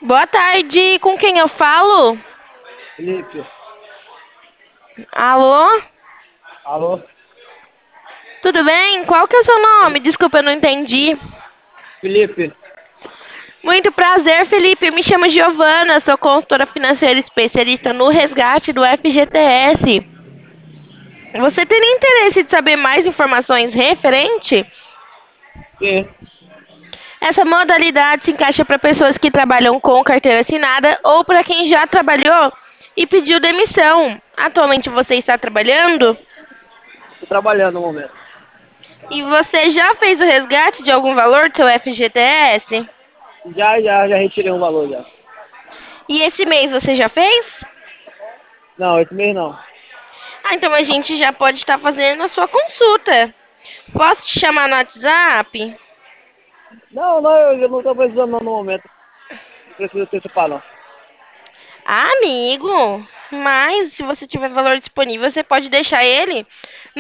Boa tarde, com quem eu falo? Felipe, Alô? alô? Tudo bem? Qual que é o seu nome? Desculpa, eu não entendi. Felipe, Muito prazer, Felipe. Me chamo Giovana, sou consultora financeira especialista no resgate do FGTS. Você teria interesse de saber mais informações referente? sim, Essa modalidade se encaixa para pessoas que trabalham com carteira assinada ou para quem já trabalhou e pediu demissão. Atualmente você está trabalhando? tô trabalhando no momento. E você já fez o resgate de algum valor do seu FGTS? Já retirei um valor já. E esse mês você já fez? Não, esse mês não. Ah, então a gente já pode estar fazendo a sua consulta. Posso te chamar no WhatsApp? Não, eu não tô precisando não no momento. Não preciso antecipar não. Ah, amigo, mas se você tiver valor disponível, você pode deixar ele